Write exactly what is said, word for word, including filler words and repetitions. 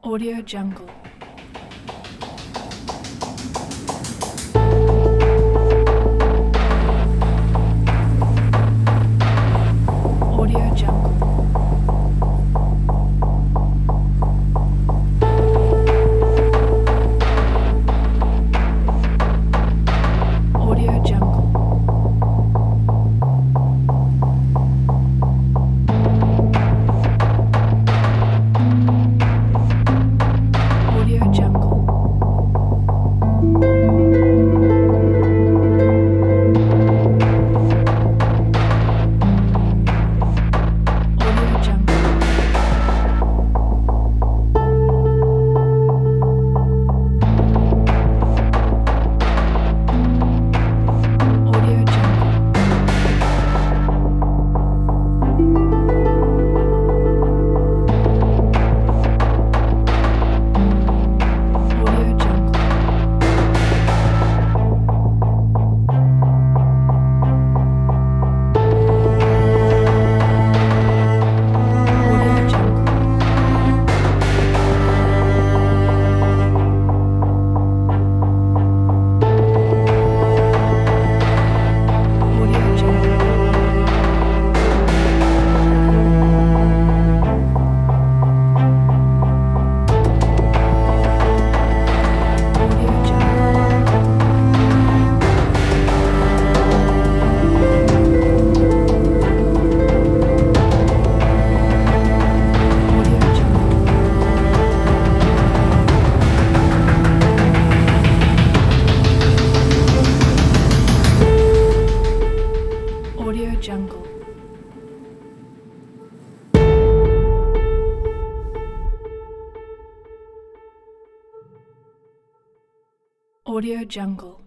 Audio Jungle. Audio Jungle. Audio Jungle. Audio Jungle. Audio Jungle. Audio Jungle. Audio Jungle. Audio Jungle. Audio Jungle. Audio Jungle. Audio Jungle. Audio Jungle. Audio Jungle.